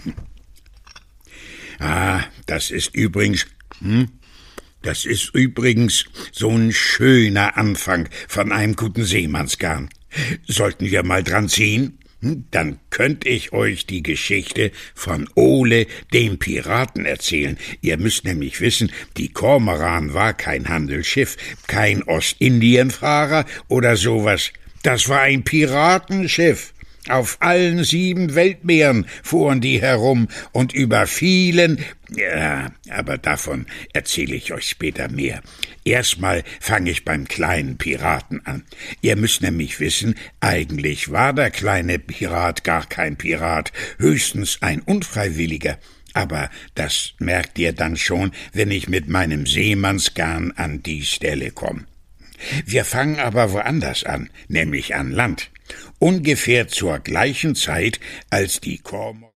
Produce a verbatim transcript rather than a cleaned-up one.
Ah, das ist übrigens, hm, das ist übrigens so ein schöner Anfang von einem guten Seemannsgarn. Sollten wir mal dran ziehen? Dann könnt ich euch die Geschichte von Ole, dem Piraten, erzählen. Ihr müsst nämlich wissen, die Kormoran war kein Handelsschiff, kein Ostindienfahrer oder sowas. Das war ein Piratenschiff. Auf allen sieben Weltmeeren fuhren die herum und über vielen, ja, aber davon erzähle ich euch später mehr. Erstmal fange ich beim kleinen Piraten an. Ihr müsst nämlich wissen, eigentlich war der kleine Pirat gar kein Pirat, höchstens ein Unfreiwilliger. Aber das merkt ihr dann schon, wenn ich mit meinem Seemannsgarn an die Stelle komme. Wir fangen aber woanders an, nämlich an Land. Ungefähr zur gleichen Zeit, als die Kormoran